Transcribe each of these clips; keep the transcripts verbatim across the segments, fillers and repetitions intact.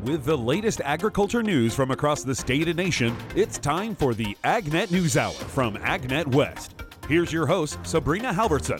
With the latest agriculture news from across the state and nation, it's time for the AgNet News Hour from AgNet West. Here's your host, Sabrina Halverson.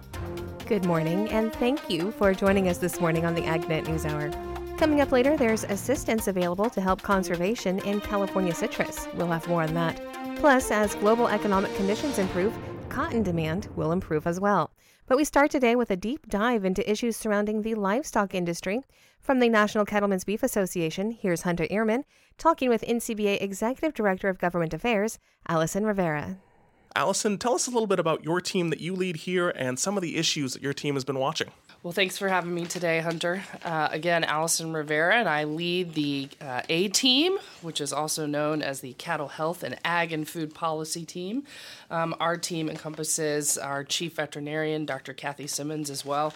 Good morning, and thank you for joining us this morning on the AgNet News Hour. Coming up later, there's assistance available to help conservation in California citrus. We'll have more on that. Plus, as global economic conditions improve, cotton demand will improve as well. But we start today with a deep dive into issues surrounding the livestock industry. From the National Cattlemen's Beef Association, here's Hunter Ehrman talking with N C B A Executive Director of Government Affairs, Allison Rivera. Allison, tell us a little bit about your team that you lead here and some of the issues that your team has been watching. Well, thanks for having me today, Hunter. Uh, again, Allison Rivera, and I lead the uh, A-Team, which is also known as the Cattle Health and Ag and Food Policy Team. Um, our team encompasses our Chief Veterinarian, Doctor Kathy Simmons, as well.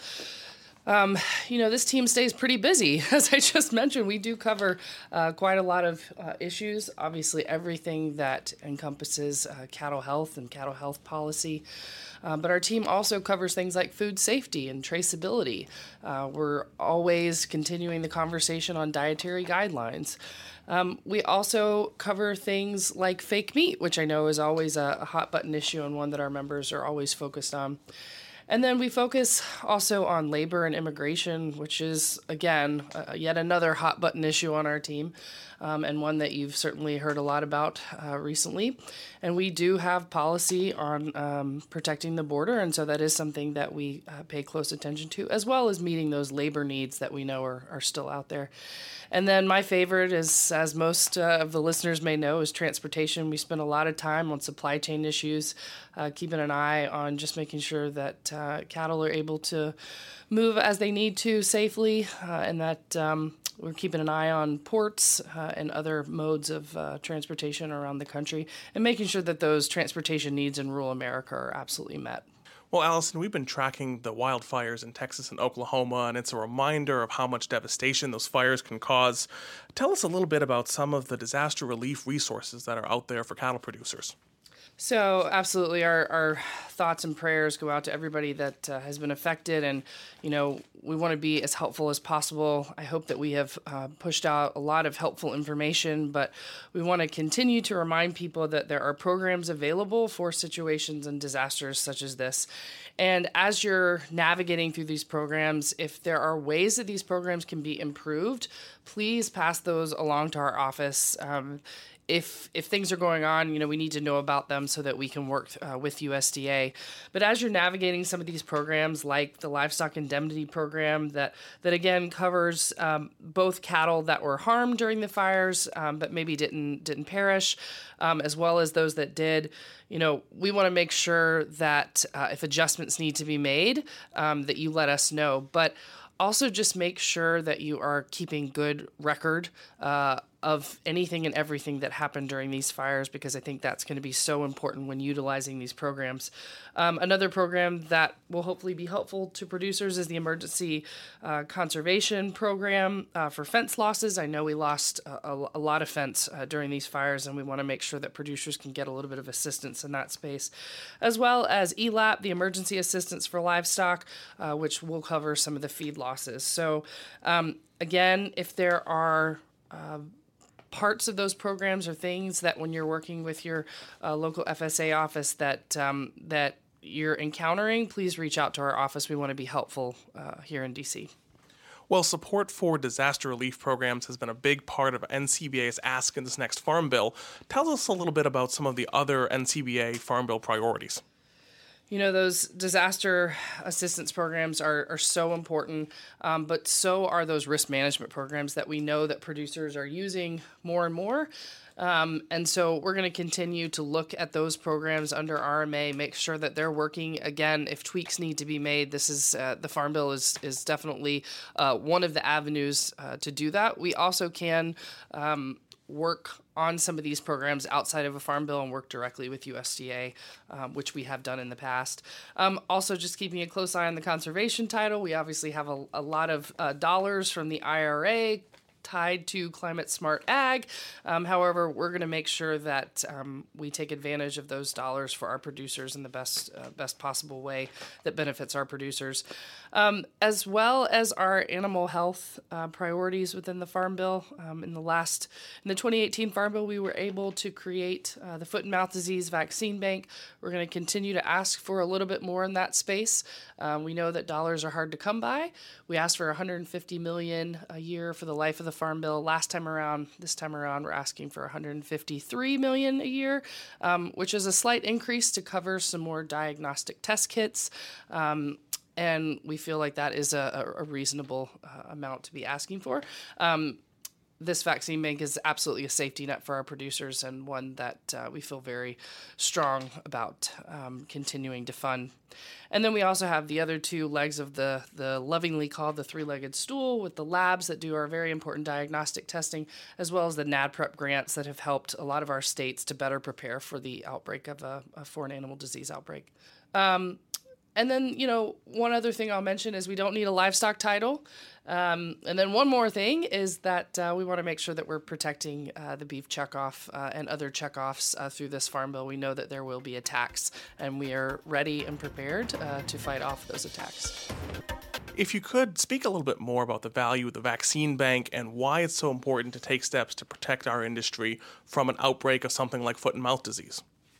Um, you know, this team stays pretty busy. As I just mentioned, we do cover uh, quite a lot of uh, issues, obviously everything that encompasses uh, cattle health and cattle health policy. Uh, but our team also covers things like food safety and traceability. Uh, we're always continuing the conversation on dietary guidelines. Um, we also cover things like fake meat, which I know is always a, a hot button issue and one that our members are always focused on. And then we focus also on labor and immigration, which is, again, uh, yet another hot button issue on our team, um, and one that you've certainly heard a lot about uh, recently. And we do have policy on um, protecting the border, and so that is something that we uh, pay close attention to, as well as meeting those labor needs that we know are, are still out there. And then my favorite is, as most uh, of the listeners may know, is transportation. We spend a lot of time on supply chain issues, uh, keeping an eye on just making sure that uh, cattle are able to move as they need to safely, uh, and that um, we're keeping an eye on ports uh, and other modes of uh, transportation around the country, and making sure that those transportation needs in rural America are absolutely met. Well, Allison, we've been tracking the wildfires in Texas and Oklahoma, and it's a reminder of how much devastation those fires can cause. Tell us a little bit about some of the disaster relief resources that are out there for cattle producers. So absolutely, our, our thoughts and prayers go out to everybody that uh, has been affected, and you know we want to be as helpful as possible. I hope that we have uh, pushed out a lot of helpful information, but we want to continue to remind people that there are programs available for situations and disasters such as this. And as you're navigating through these programs, if there are ways that these programs can be improved, please pass those along to our office. Um, If if things are going on, you know, we need to know about them so that we can work uh, with U S D A. But as you're navigating some of these programs, like the Livestock Indemnity Program, that that again covers um, both cattle that were harmed during the fires, um, but maybe didn't didn't perish, um, as well as those that did. You know, we want to make sure that uh, if adjustments need to be made, um, that you let us know. But also just make sure that you are keeping good record uh, of anything and everything that happened during these fires, because I think that's going to be so important when utilizing these programs. Um, another program that will hopefully be helpful to producers is the Emergency uh, Conservation Program uh, for fence losses. I know we lost a, a, a lot of fence uh, during these fires, and we want to make sure that producers can get a little bit of assistance in that space, as well as E L A P, the Emergency Assistance for Livestock, uh, which will cover some of the feed losses. So um, again, if there are uh, parts of those programs or things that when you're working with your uh, local F S A office that um, that you're encountering, please reach out to our office. We want to be helpful uh, here in D C. Well, support for disaster relief programs has been a big part of N C B A's ask in this next Farm Bill. Tell us a little bit about some of the other N C B A Farm Bill priorities. You know, those disaster assistance programs are, are so important, um, but so are those risk management programs that we know that producers are using more and more. Um, and so we're going to continue to look at those programs under R M A, make sure that they're working. Again, if tweaks need to be made, this is uh, the Farm Bill is is definitely uh, one of the avenues uh, to do that. We also can um, work on some of these programs outside of a Farm Bill and work directly with U S D A, um, which we have done in the past. Um, also, just keeping a close eye on the conservation title. We obviously have a, a lot of uh, dollars from the I R A tied to climate smart ag. Um, however, we're going to make sure that um, we take advantage of those dollars for our producers in the best uh, best possible way that benefits our producers, um, as well as our animal health uh, priorities within the Farm Bill. Um, in the last, in the twenty eighteen Farm Bill, we were able to create uh, the Foot and Mouth Disease Vaccine Bank. We're going to continue to ask for a little bit more in that space. Um, we know that dollars are hard to come by. We asked for one hundred fifty million dollars a year for the life of the Farm Bill. Last time around, this time around, we're asking for one hundred fifty-three million dollars a year, um, which is a slight increase to cover some more diagnostic test kits. Um, and we feel like that is a, a reasonable uh, amount to be asking for. Um, This vaccine bank is absolutely a safety net for our producers, and one that uh, we feel very strong about um, continuing to fund. And then we also have the other two legs of the, the lovingly called the three-legged stool, with the labs that do our very important diagnostic testing, as well as the NADPREP grants that have helped a lot of our states to better prepare for the outbreak of a, a foreign animal disease outbreak. Um, And then, you know, one other thing I'll mention is we don't need a livestock title. Um, and then one more thing is that uh, we want to make sure that we're protecting uh, the beef checkoff uh, and other checkoffs uh, through this Farm Bill. We know that there will be attacks, and we are ready and prepared uh, to fight off those attacks. If you could speak a little bit more about the value of the vaccine bank and why it's so important to take steps to protect our industry from an outbreak of something like foot and mouth disease.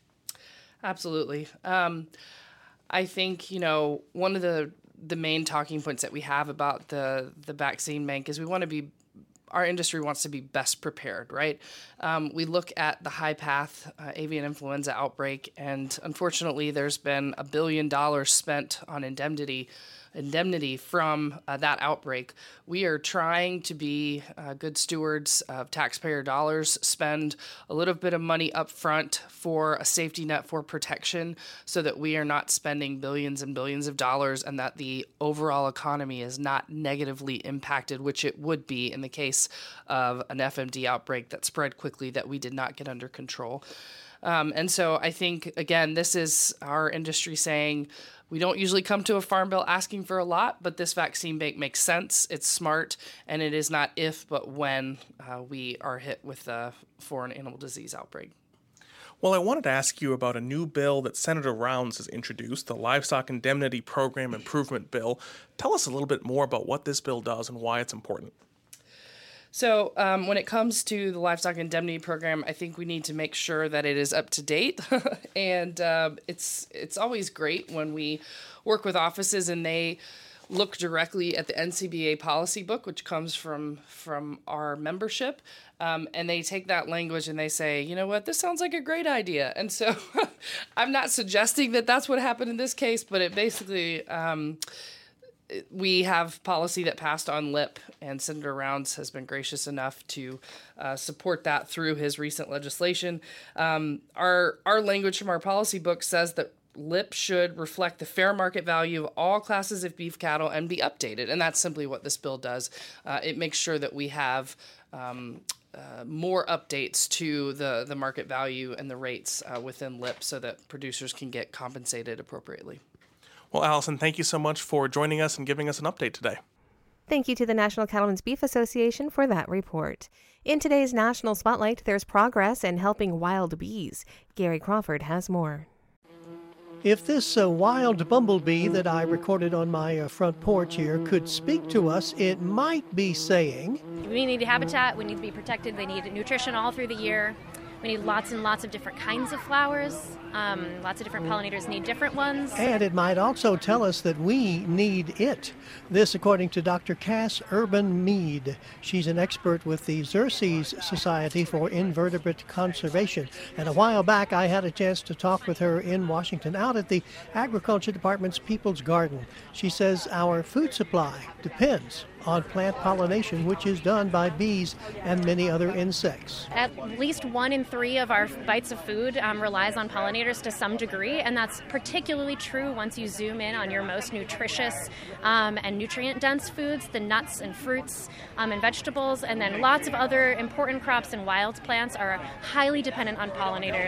Absolutely. Um, I think, you know, one of the, the main talking points that we have about the, the vaccine bank is we want to be, our industry wants to be best prepared, right? Um, we look at the high path uh, avian influenza outbreak, and unfortunately there's been a billion dollars spent on indemnity indemnity from uh, that outbreak. We are trying to be uh, good stewards of taxpayer dollars, spend a little bit of money up front for a safety net for protection so that we are not spending billions and billions of dollars and that the overall economy is not negatively impacted, which it would be in the case of an F M D outbreak that spread quickly that we did not get under control. Um, and so I think, again, this is our industry saying, we don't usually come to a Farm Bill asking for a lot, but this vaccine bank makes sense, it's smart, and it is not if, but when uh, we are hit with a foreign animal disease outbreak. Well, I wanted to ask you about a new bill that Senator Rounds has introduced, the Livestock Indemnity Program Improvement Bill. Tell us a little bit more about what this bill does and why it's important. So um, when it comes to the Livestock Indemnity Program, I think we need to make sure that it is up to date. and um, it's it's always great when we work with offices and they look directly at the N C B A policy book, which comes from, from our membership, um, and they take that language and they say, you know what, this sounds like a great idea. And so I'm not suggesting that that's what happened in this case, but it basically... Um, we have policy that passed on L I P, and Senator Rounds has been gracious enough to uh, support that through his recent legislation. Um, our our language from our policy book says that L I P should reflect the fair market value of all classes of beef cattle and be updated, and that's simply what this bill does. Uh, it makes sure that we have um, uh, more updates to the, the market value and the rates uh, within L I P so that producers can get compensated appropriately. Well, Allison, thank you so much for joining us and giving us an update today. Thank you to the National Cattlemen's Beef Association for that report. In today's National Spotlight, there's progress in helping wild bees. Gary Crawford has more. If this uh, wild bumblebee that I recorded on my uh, front porch here could speak to us, it might be saying, we need habitat, we need to be protected, they need nutrition all through the year. We need lots and lots of different kinds of flowers. Um, lots of different pollinators need different ones. And it might also tell us that we need it. This according to Doctor Cass Urban Mead. She's an expert with the Xerces Society for Invertebrate Conservation. And a while back I had a chance to talk with her in Washington out at the Agriculture Department's People's Garden. She says our food supply depends on plant pollination, which is done by bees and many other insects. At least one in three of our bites of food um, relies on pollinators to some degree, and that's particularly true once you zoom in on your most nutritious um, and nutrient-dense foods, the nuts and fruits um, and vegetables, and then lots of other important crops and wild plants are highly dependent on pollinators.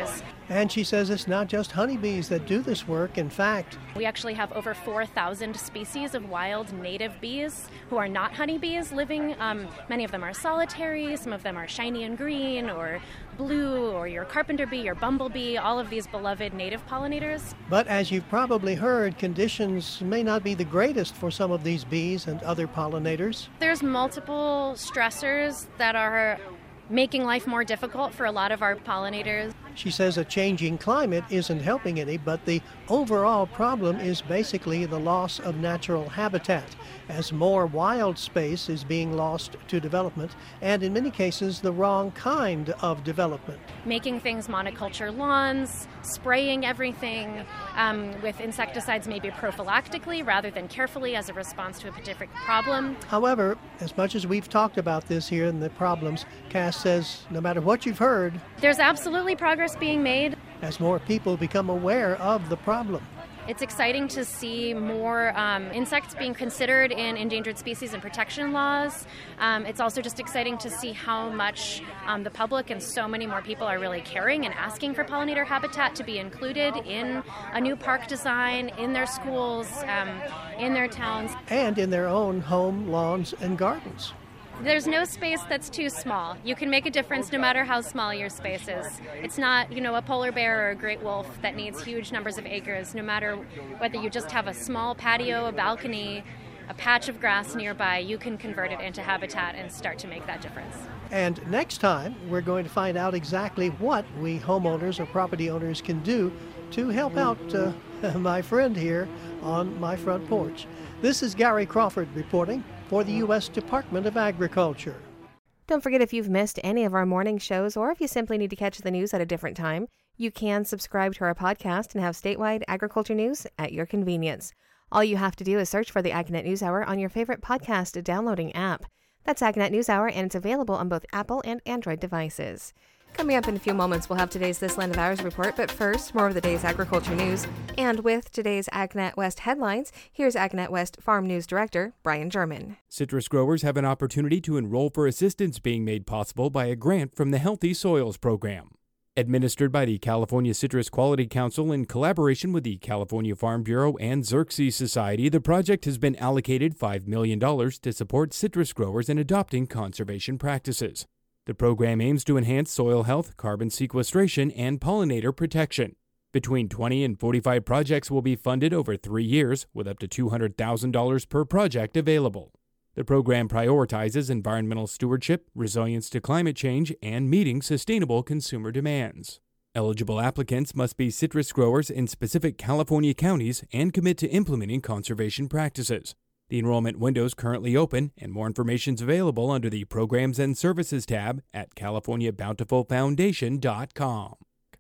And she says it's not just honeybees that do this work. In fact, we actually have over four thousand species of wild native bees who are not honeybees living. Um, many of them are solitary, some of them are shiny and green or blue, or your carpenter bee, your bumblebee, all of these beloved native pollinators. But as you've probably heard, conditions may not be the greatest for some of these bees and other pollinators. There's multiple stressors that are making life more difficult for a lot of our pollinators. She says a changing climate isn't helping any, but the overall problem is basically the loss of natural habitat, as more wild space is being lost to development, and in many cases the wrong kind of development. Making things monoculture lawns, spraying everything um, with insecticides maybe prophylactically rather than carefully as a response to a particular problem. However, as much as we've talked about this here and the problems, Cass says no matter what you've heard, there's absolutely progress being made as more people become aware of the problem. It's exciting to see more um, insects being considered in endangered species and protection laws. Um, it's also just exciting to see how much um, the public and so many more people are really caring and asking for pollinator habitat to be included in a new park design, in their schools, um, in their towns. And in their own home, lawns, and gardens. There's no space that's too small. You can make a difference no matter how small your space is. It's not, you know, a polar bear or a great wolf that needs huge numbers of acres. No matter whether you just have a small patio, a balcony, a patch of grass nearby, you can convert it into habitat and start to make that difference. And next time, we're going to find out exactly what we homeowners or property owners can do to help out uh, my friend here on my front porch. This is Gary Crawford reporting for the U S Department of Agriculture. Don't forget, if you've missed any of our morning shows or if you simply need to catch the news at a different time, you can subscribe to our podcast and have statewide agriculture news at your convenience. All you have to do is search for the AgNet News Hour on your favorite podcast downloading app. That's AgNet News Hour, and it's available on both Apple and Android devices. Coming up in a few moments, we'll have today's This Land of Ours report, but first, more of the day's agriculture news. And with today's AgNet West headlines, here's AgNet West Farm News Director Brian German. Citrus growers have an opportunity to enroll for assistance being made possible by a grant from the Healthy Soils Program. Administered by the California Citrus Quality Council in collaboration with the California Farm Bureau and Xerces Society, the project has been allocated five million dollars to support citrus growers in adopting conservation practices. The program aims to enhance soil health, carbon sequestration, and pollinator protection. Between twenty and forty-five projects will be funded over three years, with up to two hundred thousand dollars per project available. The program prioritizes environmental stewardship, resilience to climate change, and meeting sustainable consumer demands. Eligible applicants must be citrus growers in specific California counties and commit to implementing conservation practices. The enrollment window is currently open, and more information is available under the Programs and Services tab at california bountiful foundation dot com.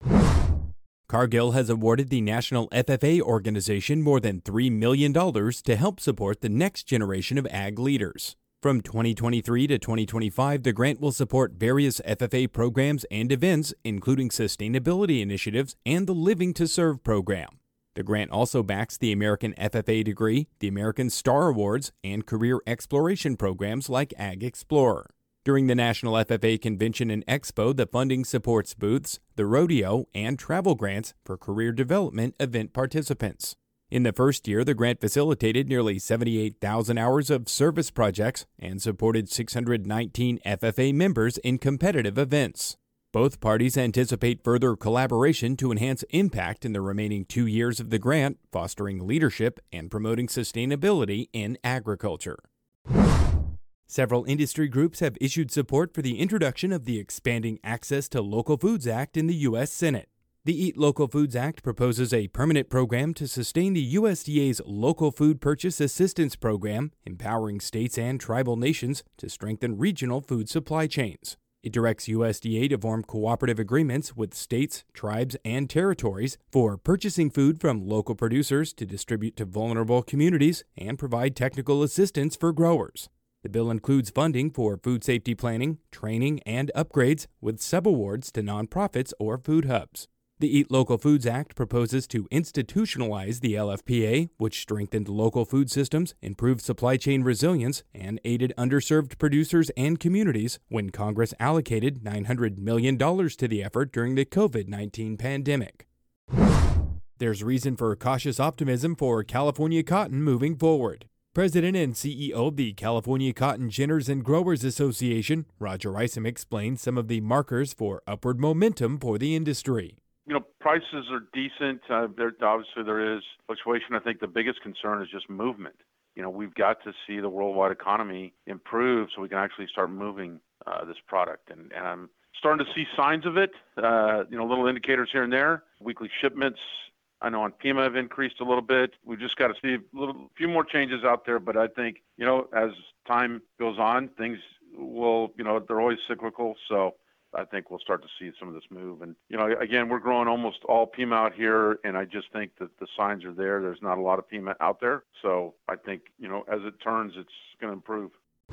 Cargill has awarded the National F F A organization more than three million dollars to help support the next generation of ag leaders. From twenty twenty-three to twenty twenty-five, the grant will support various F F A programs and events, including sustainability initiatives and the Living to Serve program. The grant also backs the American F F A degree, the American Star Awards, and career exploration programs like Ag Explorer. During the National F F A Convention and Expo, the funding supports booths, the rodeo, and travel grants for career development event participants. In the first year, the grant facilitated nearly seventy-eight thousand hours of service projects and supported six hundred nineteen F F A members in competitive events. Both parties anticipate further collaboration to enhance impact in the remaining two years of the grant, fostering leadership and promoting sustainability in agriculture. Several industry groups have issued support for the introduction of the Expanding Access to Local Foods Act in the U S Senate. The Eat Local Foods Act proposes a permanent program to sustain the U S D A's Local Food Purchase Assistance Program, empowering states and tribal nations to strengthen regional food supply chains. It directs U S D A to form cooperative agreements with states, tribes, and territories for purchasing food from local producers to distribute to vulnerable communities and provide technical assistance for growers. The bill includes funding for food safety planning, training, and upgrades, with subawards to nonprofits or food hubs. The Eat Local Foods Act proposes to institutionalize the L F P A, which strengthened local food systems, improved supply chain resilience, and aided underserved producers and communities when Congress allocated nine hundred million dollars to the effort during the covid nineteen pandemic. There's reason for cautious optimism for California cotton moving forward. President and C E O of the California Cotton Ginners and Growers Association, Roger Isom, explained some of the markers for upward momentum for the industry. You know, prices are decent. Uh, there, obviously, there is fluctuation. I think the biggest concern is just movement. You know, we've got to see the worldwide economy improve so we can actually start moving uh, this product. And, and I'm starting to see signs of it, uh, you know, little indicators here and there. Weekly shipments, I know on Pima have increased a little bit. We've just got to see a little, few more changes out there. But I think, you know, as time goes on, things will, you know, they're always cyclical. So I think we'll start to see some of this move. And, you know, again, we're growing almost all Pima out here, and I just think that the signs are there. There's not a lot of Pima out there. So I think, you know, as it turns, it's going to improve.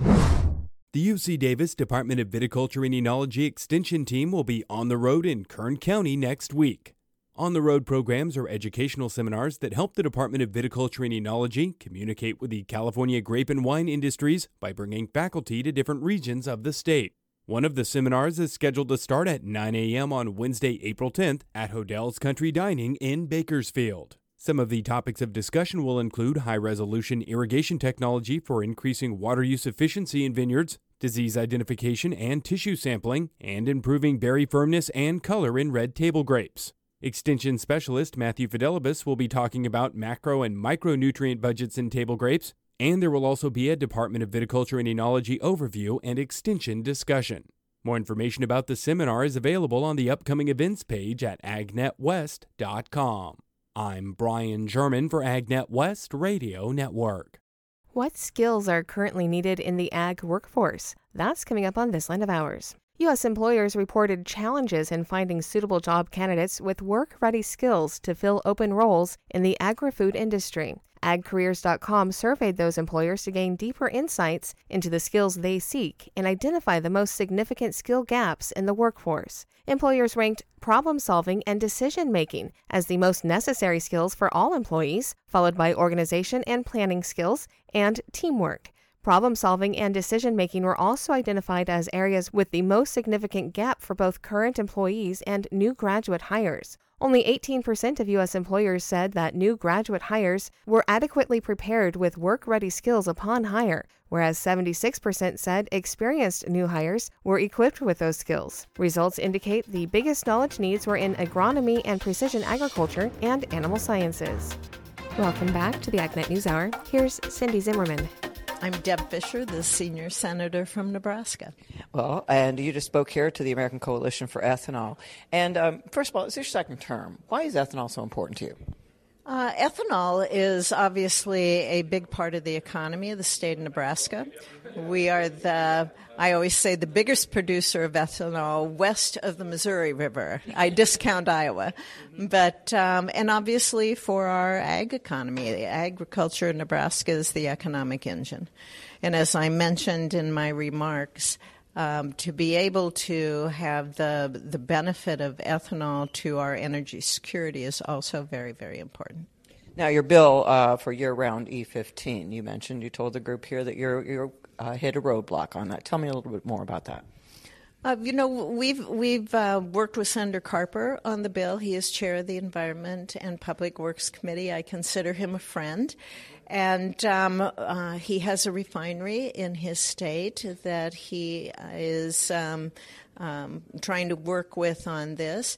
The U C Davis Department of Viticulture and Enology Extension team will be on the road in Kern County next week. On-the-road programs are educational seminars that help the Department of Viticulture and Enology communicate with the California grape and wine industries by bringing faculty to different regions of the state. One of the seminars is scheduled to start at nine a.m. on Wednesday, April tenth at Hodell's Country Dining in Bakersfield. Some of the topics of discussion will include high-resolution irrigation technology for increasing water use efficiency in vineyards, disease identification and tissue sampling, and improving berry firmness and color in red table grapes. Extension specialist Matthew Fidelibus will be talking about macro and micronutrient budgets in table grapes, and there will also be a Department of Viticulture and Enology overview and extension discussion. More information about the seminar is available on the upcoming events page at agnet west dot com. I'm Brian German for AgNet West Radio Network. What skills are currently needed in the ag workforce? That's coming up on This Line of Ours. U S employers reported challenges in finding suitable job candidates with work-ready skills to fill open roles in the agri-food industry. ag careers dot com surveyed those employers to gain deeper insights into the skills they seek and identify the most significant skill gaps in the workforce. Employers ranked problem-solving and decision-making as the most necessary skills for all employees, followed by organization and planning skills and teamwork. Problem-solving and decision-making were also identified as areas with the most significant gap for both current employees and new graduate hires. Only eighteen percent of U S employers said that new graduate hires were adequately prepared with work-ready skills upon hire, whereas seventy-six percent said experienced new hires were equipped with those skills. Results indicate the biggest knowledge needs were in agronomy and precision agriculture and animal sciences. Welcome back to the AgNet News Hour. Here's Cindy Zimmerman. I'm Deb Fisher, the senior senator from Nebraska. Well, and you just spoke here to the American Coalition for Ethanol. And um, first of all, it's your second term. Why is ethanol so important to you? Uh, ethanol is obviously a big part of the economy of the state of Nebraska. We are the, I always say, the biggest producer of ethanol west of the Missouri River. I discount Iowa. But, um, and obviously for our ag economy, the agriculture in Nebraska is the economic engine. And as I mentioned in my remarks, Um, to be able to have the the benefit of ethanol to our energy security is also very, very important. Now, your bill uh, for year-round E fifteen, you mentioned, you told the group here that you're, you're uh, hit a roadblock on that. Tell me a little bit more about that. Uh, you know, we've we've uh, worked with Senator Carper on the bill. He is chair of the Environment and Public Works Committee. I consider him a friend. And um, uh, he has a refinery in his state that he is um, um, trying to work with on this.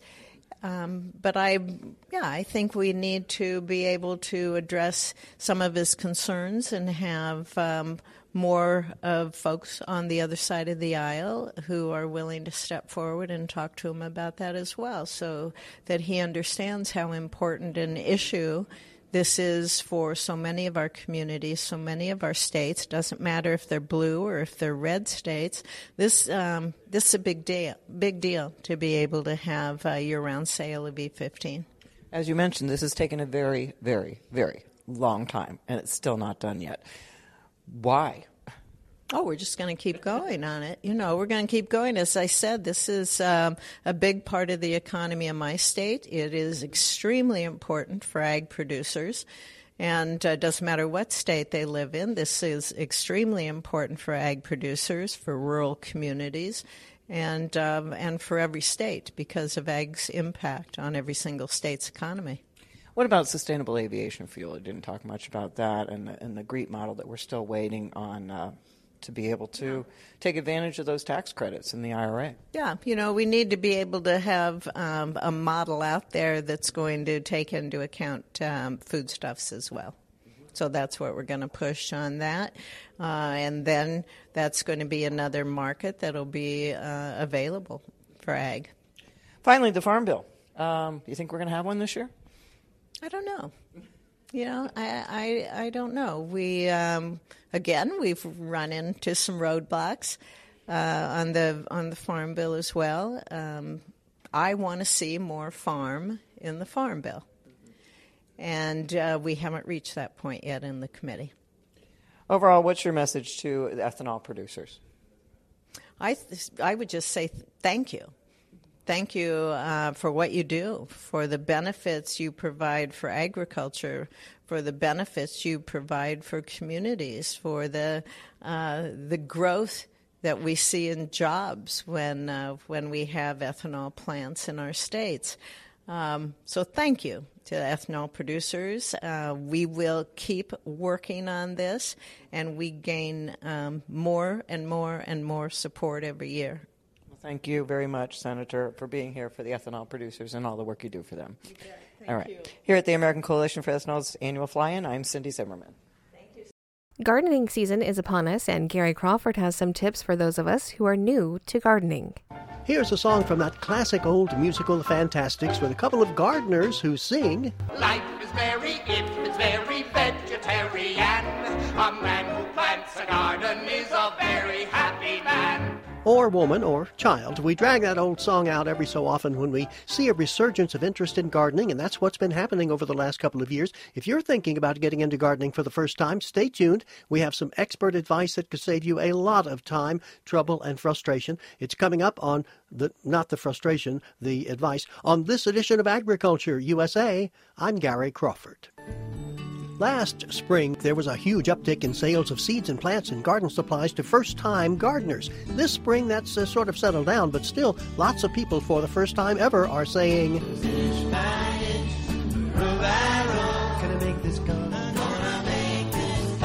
Um, but I, yeah, I think we need to be able to address some of his concerns and have um, more of folks on the other side of the aisle who are willing to step forward and talk to him about that as well, so that he understands how important an issue this is for so many of our communities, so many of our states. It doesn't matter if they're blue or if they're red states. This um, this is a big deal, big deal to be able to have a year-round sale of E fifteen. As you mentioned, this has taken a very, very, very long time, and it's still not done yet. Why? Oh, we're just going to keep going on it. You know, we're going to keep going. As I said, this is um, a big part of the economy of my state. It is extremely important for ag producers. And it uh, doesn't matter what state they live in. This is extremely important for ag producers, for rural communities, and um, and for every state because of ag's impact on every single state's economy. What about sustainable aviation fuel? I didn't talk much about that, and the, and the GREET model that we're still waiting on uh, to be able to take advantage of those tax credits in the I R A. Yeah, you know, we need to be able to have um, a model out there that's going to take into account um, foodstuffs as well. So that's what we're going to push on that. Uh, and then that's going to be another market that'll be uh, available for ag. Finally, the Farm Bill. Um, you think we're going to have one this year? I don't know. You know, I, I, I don't know. We, um, again, we've run into some roadblocks uh, on the on the Farm Bill as well. Um, I want to see more farm in the Farm Bill. And uh, we haven't reached that point yet in the committee. Overall, what's your message to ethanol producers? I th- I would just say th- thank you. Thank you uh, for what you do, for the benefits you provide for agriculture, for the benefits you provide for communities, for the uh, the growth that we see in jobs when uh, when we have ethanol plants in our states. Um, so thank you to ethanol producers. Uh, we will keep working on this, and we gain um, more and more and more support every year. Well, thank you very much, Senator, for being here for the ethanol producers and all the work you do for them. You bet. Thank all right. you. Here at the American Coalition for Ethanol's annual fly-in, I'm Cindy Zimmerman. Gardening season is upon us, and Gary Crawford has some tips for those of us who are new to gardening. Here's a song from that classic old musical, The Fantastics, with a couple of gardeners who sing. Life is merry if it's very vegetarian. A man who plants a garden is a very happy man. Or woman, or child. We drag that old song out every so often when we see a resurgence of interest in gardening, and that's what's been happening over the last couple of years. If you're thinking about getting into gardening for the first time, stay tuned. We have some expert advice that could save you a lot of time, trouble, and frustration. It's coming up on the, not the frustration, the advice, on this edition of Agriculture U S A. I'm Gary Crawford. Last spring, there was a huge uptick in sales of seeds and plants and garden supplies to first-time gardeners. This spring, that's uh, sort of settled down, but still, lots of people for the first time ever are saying, Can I make this garden? I'm gonna make this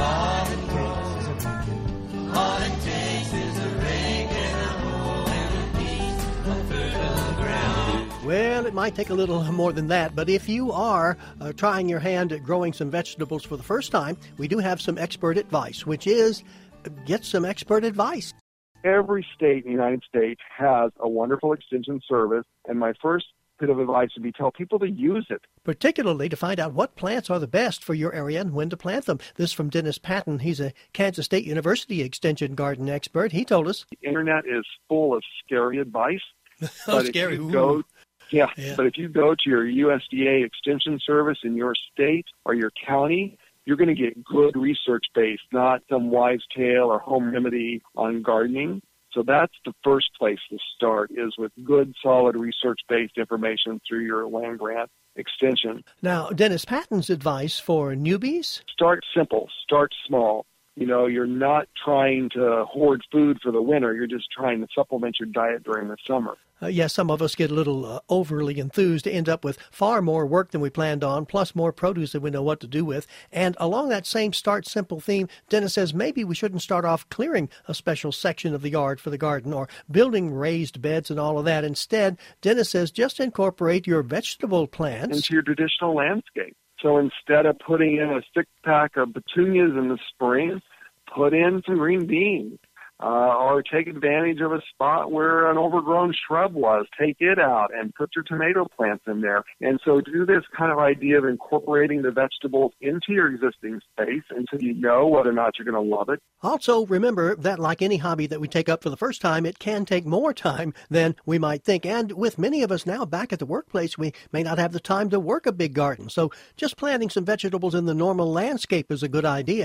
garden. All it takes is a rake and a hoe and a piece of fertile ground. Well, it might take a little more than that, but if you are uh, trying your hand at growing some vegetables for the first time, we do have some expert advice, which is uh, get some expert advice. Every state in the United States has a wonderful extension service, and my first bit of advice would be tell people to use it. Particularly to find out what plants are the best for your area and when to plant them. This from Dennis Patton. He's a Kansas State University extension garden expert. He told us, The internet is full of scary advice. oh, but scary. If you go, yeah, yeah, but if you go to your U S D A extension service in your state or your county, you're going to get good research based, not some wives' tale or home remedy on gardening. So that's the first place to start, is with good, solid research-based information through your land-grant extension. Now, Dennis Patton's advice for newbies? Start simple. Start small. You know, you're not trying to hoard food for the winter. You're just trying to supplement your diet during the summer. Uh, yes, some of us get a little uh, overly enthused to end up with far more work than we planned on, plus more produce than we know what to do with. And along that same start simple theme, Dennis says maybe we shouldn't start off clearing a special section of the yard for the garden or building raised beds and all of that. Instead, Dennis says just incorporate your vegetable plants into your traditional landscape. So instead of putting in a six-pack of petunias in the spring, put in some green beans. Uh, or take advantage of a spot where an overgrown shrub was. Take it out and put your tomato plants in there. And so do this kind of idea of incorporating the vegetables into your existing space until you know whether or not you're going to love it. Also, remember that like any hobby that we take up for the first time, it can take more time than we might think. And with many of us now back at the workplace, we may not have the time to work a big garden. So just planting some vegetables in the normal landscape is a good idea.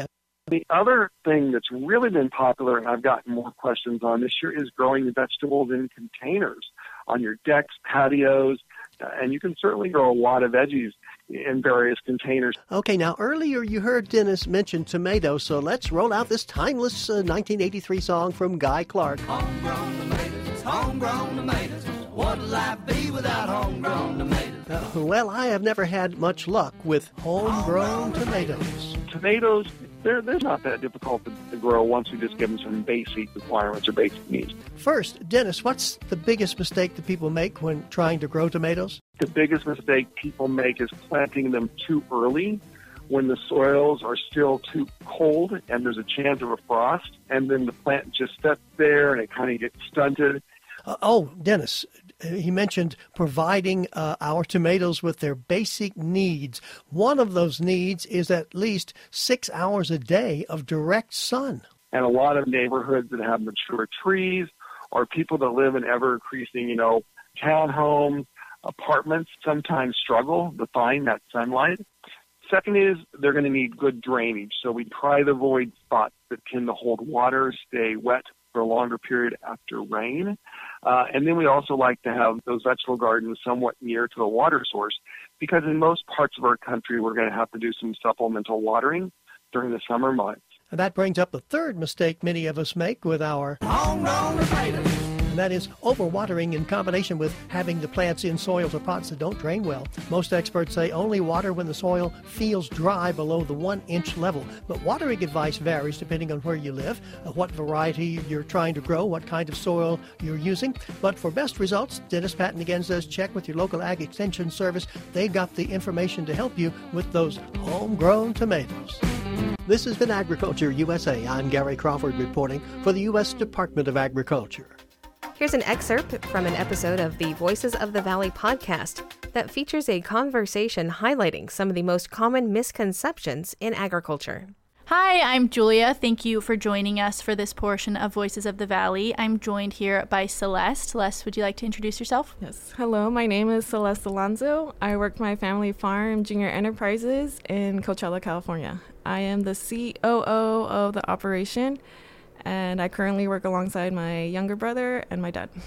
The other thing that's really been popular, and I've gotten more questions on this year, is growing vegetables in containers on your decks, patios, uh, and you can certainly grow a lot of veggies in various containers. Okay, now earlier you heard Dennis mention tomatoes, so let's roll out this timeless uh, nineteen eighty-three song from Guy Clark. Homegrown tomatoes, homegrown tomatoes. What'd life be without homegrown tomatoes? Uh, well, I have never had much luck with homegrown tomatoes. Tomatoes, they're, they're not that difficult to, to grow once we just give them some basic requirements or basic needs. First, Dennis, what's the biggest mistake that people make when trying to grow tomatoes? The biggest mistake people make is planting them too early when the soils are still too cold and there's a chance of a frost, and then the plant just sits there and it kind of gets stunted. Uh, oh, Dennis, he mentioned providing uh, our tomatoes with their basic needs. One of those needs is at least six hours a day of direct sun. And a lot of neighborhoods that have mature trees or people that live in ever-increasing, you know, townhomes, apartments sometimes struggle to find that sunlight. Second is they're going to need good drainage. So we try to avoid spots that tend to hold water, stay wet for a longer period after rain. Uh, and then we also like to have those vegetable gardens somewhat near to a water source, because in most parts of our country, we're going to have to do some supplemental watering during the summer months. And that brings up the third mistake many of us make with our homegrown tomatoes. And that is overwatering in combination with having the plants in soils or pots that don't drain well. Most experts say only water when the soil feels dry below the one-inch level. But watering advice varies depending on where you live, uh, what variety you're trying to grow, what kind of soil you're using. But for best results, Dennis Patton again says check with your local Ag Extension Service. They've got the information to help you with those homegrown tomatoes. This has been Agriculture U S A. I'm Gary Crawford reporting for the U S Department of Agriculture. Here's an excerpt from an episode of the Voices of the Valley podcast that features a conversation highlighting some of the most common misconceptions in agriculture. Hi, I'm Julia. Thank you for joining us for this portion of Voices of the Valley. I'm joined here by Celeste. Celeste, would you like to introduce yourself? Yes. Hello, my name is Celeste Alonzo. I work my family farm, Junior Enterprises, in Coachella, California. I am the C O O of the operation, and I currently work alongside my younger brother and my dad.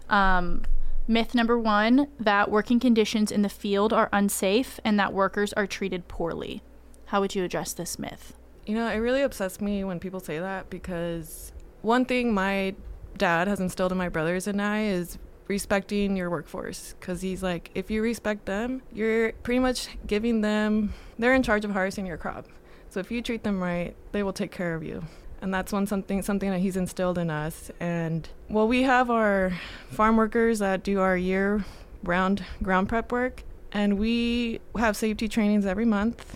Um, myth number one, that working conditions in the field are unsafe and that workers are treated poorly. How would you address this myth? You know, it really upsets me when people say that, because one thing my dad has instilled in my brothers and I is respecting your workforce, because he's like, if you respect them, you're pretty much giving them, they're in charge of harvesting your crop. So if you treat them right, they will take care of you. And that's one something something that he's instilled in us. And well, we have our farm workers that do our year-round ground prep work, and we have safety trainings every month.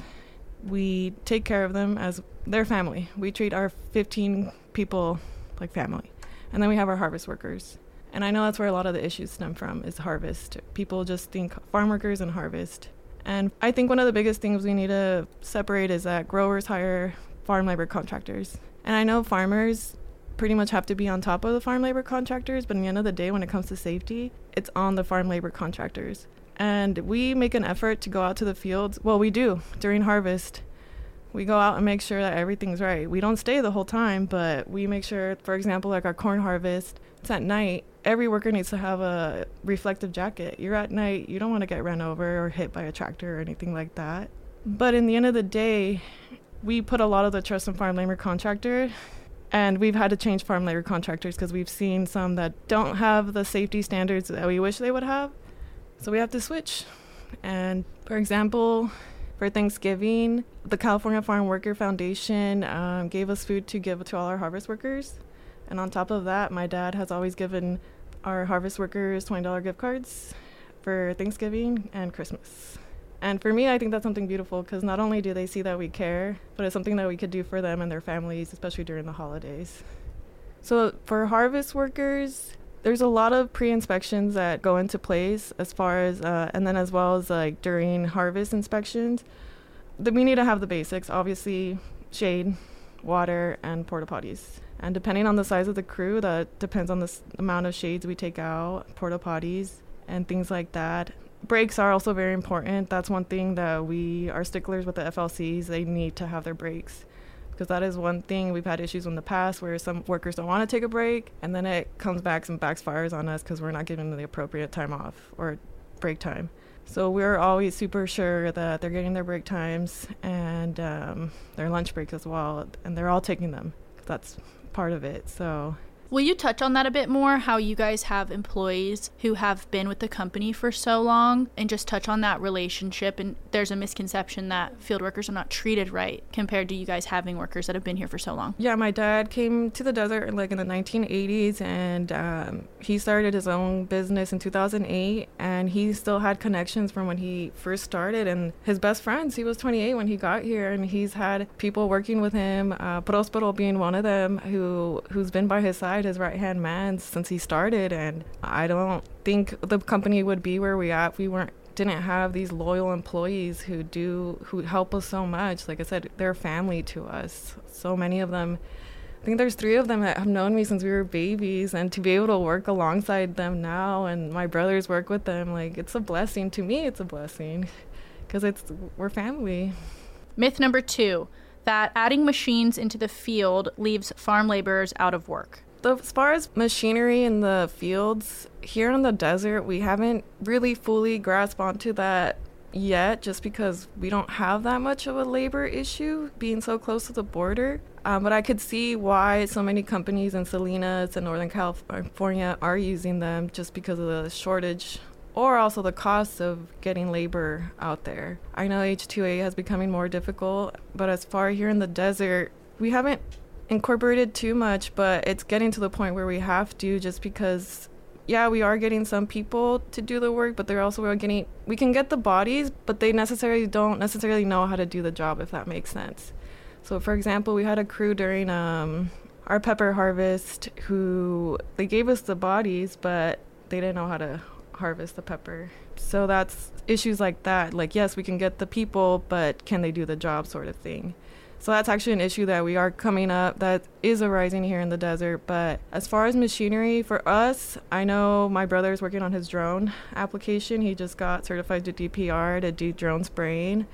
We take care of them as their family. We treat our fifteen people like family. And then we have our harvest workers. And I know that's where a lot of the issues stem from, is harvest. People just think farm workers and harvest. And I think one of the biggest things we need to separate is that growers hire farm labor contractors. And I know farmers pretty much have to be on top of the farm labor contractors, but at the end of the day, when it comes to safety, it's on the farm labor contractors. And we make an effort to go out to the fields. Well, we do during harvest. We go out and make sure that everything's right. We don't stay the whole time, but we make sure, for example, like our corn harvest, it's at night. Every worker needs to have a reflective jacket. You're at night, you don't want to get run over or hit by a tractor or anything like that. But in the end of the day, we put a lot of the trust in farm labor contractor, and we've had to change farm labor contractors because we've seen some that don't have the safety standards that we wish they would have. So we have to switch. And for example, for Thanksgiving, the California Farm Worker Foundation um, gave us food to give to all our harvest workers. And on top of that, my dad has always given our harvest workers twenty dollars gift cards for Thanksgiving and Christmas. And for me, I think that's something beautiful, because not only do they see that we care, but it's something that we could do for them and their families, especially during the holidays. So for harvest workers, there's a lot of pre-inspections that go into place as far as, uh, and then as well as like during harvest inspections, that we need to have the basics, obviously shade, water, and porta potties. And depending on the size of the crew, that depends on the s- amount of shades we take out, porta potties, and things like that. Breaks are also very important. That's one thing that we are sticklers with the F L Cs. They need to have their breaks. because that is one thing we've had issues in the past where some workers don't want to take a break, and then it comes back and backfires on us because we're not giving them the appropriate time off or break time. So we're always super sure that they're getting their break times and um, their lunch breaks as well, and they're all taking them. That's part of it. So will you touch on that a bit more, how you guys have employees who have been with the company for so long, and just touch on that relationship? And there's a misconception that field workers are not treated right compared to you guys having workers that have been here for so long. Yeah, my dad came to the desert like in the nineteen eighties, and um, he started his own business in two thousand eight, and he still had connections from when he first started, and his best friends. He was twenty-eight when he got here, and he's had people working with him, uh, Prospero being one of them, who who's been by his side, his right-hand man, since he started. And I don't think the company would be where we are if we weren't didn't have these loyal employees who do who help us so much. Like I said, they're family to us. So many of them, I think there's three of them that have known me since we were babies, and to be able to work alongside them now, and my brothers work with them, like, it's a blessing. To me, it's a blessing because it's we're family. Myth number two, that adding machines into the field leaves farm laborers out of work. As far as machinery in the fields, here in the desert, we haven't really fully grasped onto that yet, just because we don't have that much of a labor issue being so close to the border. Um, but I could see why so many companies in Salinas and Northern California are using them, just because of the shortage or also the cost of getting labor out there. I know H two A is becoming more difficult, but as far here in the desert, we haven't incorporated too much, but it's getting to the point where we have to, just because, yeah, we are getting some people to do the work, but they're also getting, we can get the bodies, but they necessarily don't necessarily know how to do the job, if that makes sense. So for example, we had a crew during um, our pepper harvest who, they gave us the bodies, but they didn't know how to harvest the pepper. So that's issues like that. Like, yes, we can get the people, but can they do the job, sort of thing. So that's actually an issue that we are coming up, that is arising here in the desert. But as far as machinery, for us, I know my brother's working on his drone application. He just got certified to D P R to do drone spraying.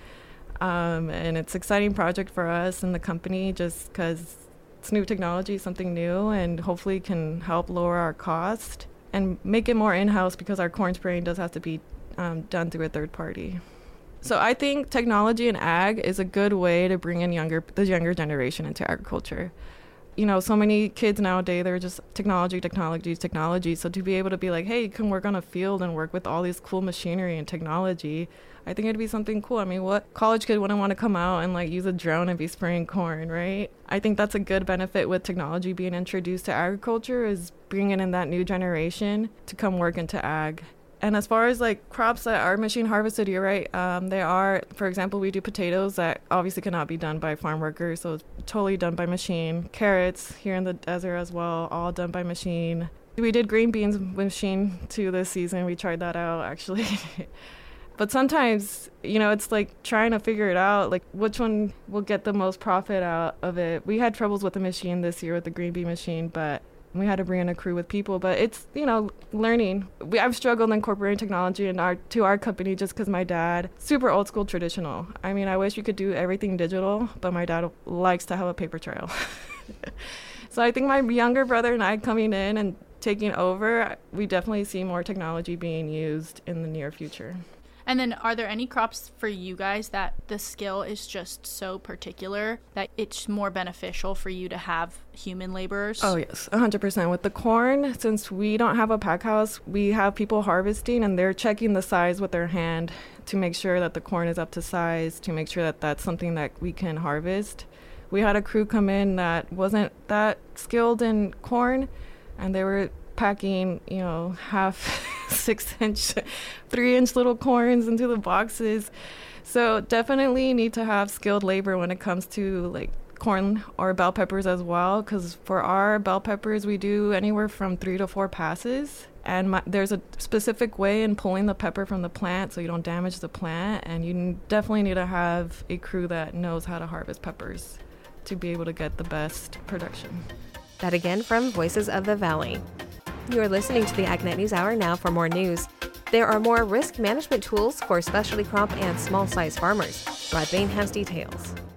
Um, and it's an exciting project for us and the company, just because it's new technology, something new, and hopefully can help lower our cost and make it more in-house, because our corn spraying does have to be um, done through a third party. So I think technology in ag is a good way to bring in younger the younger generation into agriculture. You know, so many kids nowadays, they're just technology, technology, technology. So to be able to be like, hey, you can work on a field and work with all these cool machinery and technology, I think it'd be something cool. I mean, what college kid wouldn't want to come out and like use a drone and be spraying corn, right? I think that's a good benefit with technology being introduced to agriculture, is bringing in that new generation to come work into ag. And as far as like crops that are machine harvested, you're right. Um, they are, for example, we do potatoes that obviously cannot be done by farm workers, so it's totally done by machine. Carrots here in the desert as well, all done by machine. We did green beans machine too this season. We tried that out actually. But sometimes, you know, it's like trying to figure it out, like which one will get the most profit out of it. We had troubles with the machine this year with the green bean machine, but we had to bring in a crew with people. But it's, you know, learning. We, I've struggled incorporating technology in our, to our company, just because my dad, super old school traditional. I mean, I wish we could do everything digital, but my dad likes to have a paper trail. So I think my younger brother and I coming in and taking over, we definitely see more technology being used in the near future. And then are there any crops for you guys that the skill is just so particular that it's more beneficial for you to have human laborers? Oh, yes, one hundred percent. With the corn, since we don't have a pack house, we have people harvesting, and they're checking the size with their hand to make sure that the corn is up to size, to make sure that that's something that we can harvest. We had a crew come in that wasn't that skilled in corn, and they were packing, you know, half six inch, three inch little corns into the boxes. So definitely need to have skilled labor when it comes to like corn or bell peppers as well, because for our bell peppers, we do anywhere from three to four passes. And my, there's a specific way in pulling the pepper from the plant so you don't damage the plant. And you definitely need to have a crew that knows how to harvest peppers to be able to get the best production. That again from Voices of the Valley. You are listening to the AgNet News Hour now for more news. There are more risk management tools for specialty crop and small-size farmers. Rod Bain has details.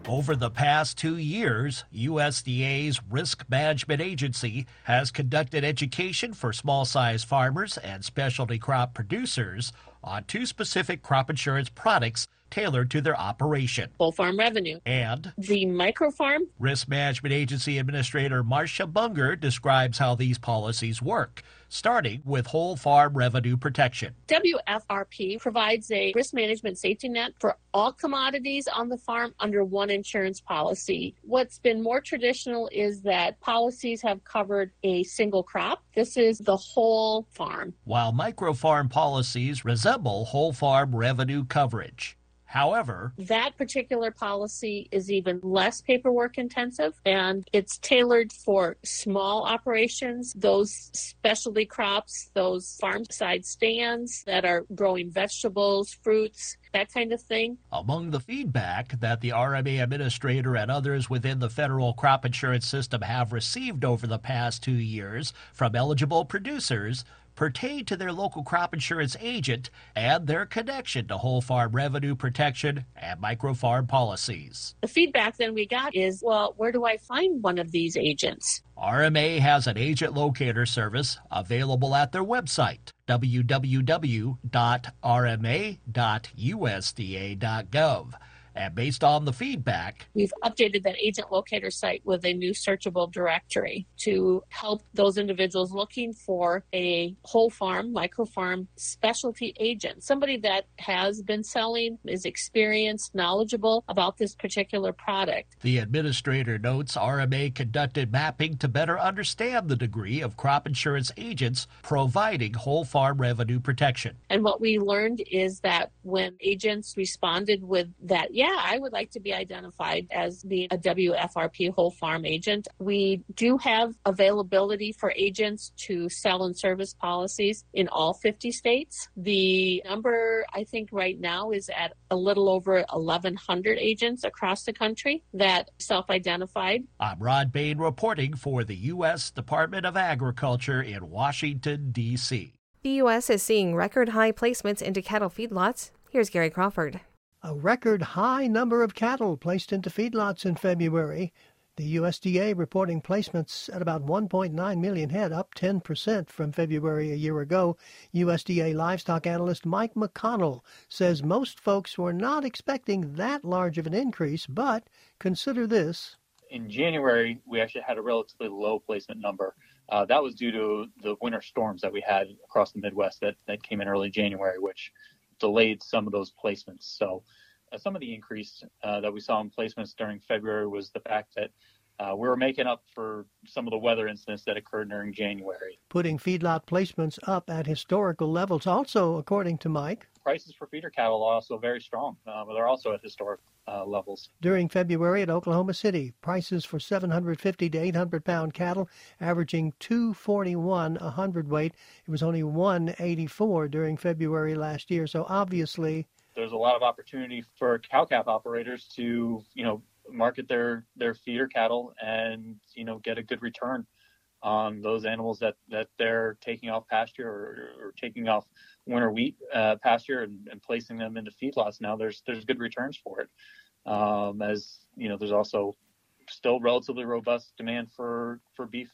Over the past two years, U S D A's Risk Management Agency has conducted education for small-sized farmers and specialty crop producers on two specific crop insurance products tailored to their operation. Whole farm revenue. And the microfarm. Risk Management Agency Administrator Marcia Bunger describes how these policies work, starting with whole farm revenue protection. W F R P provides a risk management safety net for all commodities on the farm under one insurance policy. What's been more traditional is that policies have covered a single crop. This is the whole farm. While microfarm policies resemble whole farm revenue coverage. However, that particular policy is even less paperwork intensive, and it's tailored for small operations, those specialty crops, those farm side stands that are growing vegetables, fruits, that kind of thing. Among the feedback that the R M A administrator and others within the federal crop insurance system have received over the past two years from eligible producers pertain to their local crop insurance agent and their connection to whole farm revenue protection and microfarm policies. The feedback then we got is, well, where do I find one of these agents? R M A has an agent locator service available at their website, w w w dot r m a dot u s d a dot gov. And based on the feedback, we've updated that agent locator site with a new searchable directory to help those individuals looking for a whole farm, microfarm specialty agent, somebody that has been selling, is experienced, knowledgeable about this particular product. The administrator notes R M A conducted mapping to better understand the degree of crop insurance agents providing whole farm revenue protection. And what we learned is that when agents responded with that, yeah, Yeah, I would like to be identified as being a W F R P whole farm agent. We do have availability for agents to sell and service policies in all fifty states. The number, I think, right now is at a little over eleven hundred agents across the country that self-identified. I'm Rod Bain reporting for the U S Department of Agriculture in Washington, D C The U S is seeing record high placements into cattle feedlots. Here's Gary Crawford. A record high number of cattle placed into feedlots in February. The U S D A reporting placements at about one point nine million head, up ten percent from February a year ago. U S D A livestock analyst Mike McConnell says most folks were not expecting that large of an increase, but consider this. In January, we actually had a relatively low placement number. Uh, that was due to the winter storms that we had across the Midwest that, that came in early January, which delayed some of those placements. So uh, some of the increase uh, that we saw in placements during February was the fact that uh, we were making up for some of the weather incidents that occurred during January. Putting feedlot placements up at historical levels. Also, according to Mike, prices for feeder cattle are also very strong. Uh, they're also at historic uh, levels. During February at Oklahoma City, prices for seven hundred fifty to eight hundred pound cattle averaging two forty-one a hundredweight. It was only one eighty-four during February last year. So obviously, there's a lot of opportunity for cow-calf operators to, you know, market their, their feeder cattle and, you know, get a good return on those animals that, that they're taking off pasture or, or taking off winter wheat uh, pasture and, and placing them into feedlots. Now there's there's good returns for it. Um, as you know, there's also still relatively robust demand for for beef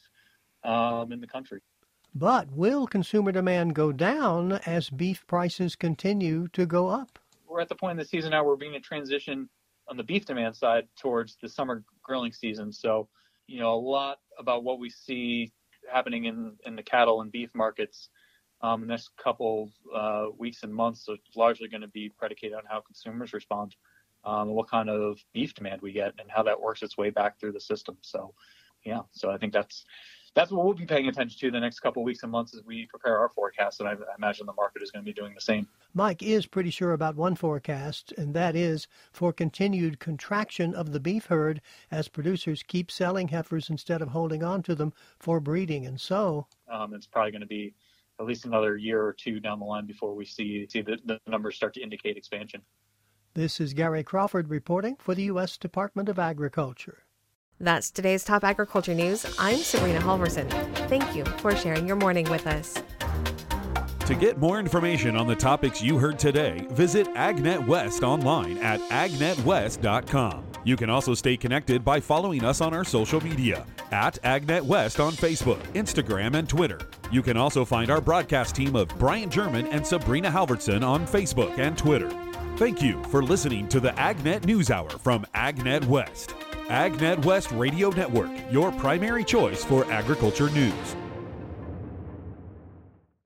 um, in the country. But will consumer demand go down as beef prices continue to go up? We're at the point in the season now where we're beginning to transition on the beef demand side towards the summer grilling season. So, you know, a lot about what we see happening in, in the cattle and beef markets um, in the next couple uh, weeks and months is largely going to be predicated on how consumers respond, um, and what kind of beef demand we get and how that works its way back through the system. So, yeah, so I think that's that's what we'll be paying attention to the next couple of weeks and months as we prepare our forecast, and I, I imagine the market is going to be doing the same. Mike is pretty sure about one forecast, and that is for continued contraction of the beef herd as producers keep selling heifers instead of holding on to them for breeding. And so um, it's probably going to be at least another year or two down the line before we see, see the, the numbers start to indicate expansion. This is Gary Crawford reporting for the U S Department of Agriculture. That's today's top agriculture news. I'm Sabrina Halverson. Thank you for sharing your morning with us. To get more information on the topics you heard today, visit AgNet West online at ag net west dot com. You can also stay connected by following us on our social media at AgNet West on Facebook, Instagram, and Twitter. You can also find our broadcast team of Brian German and Sabrina Halverson on Facebook and Twitter. Thank you for listening to the AgNet News Hour from AgNet West. AgNet West Radio Network, your primary choice for agriculture news.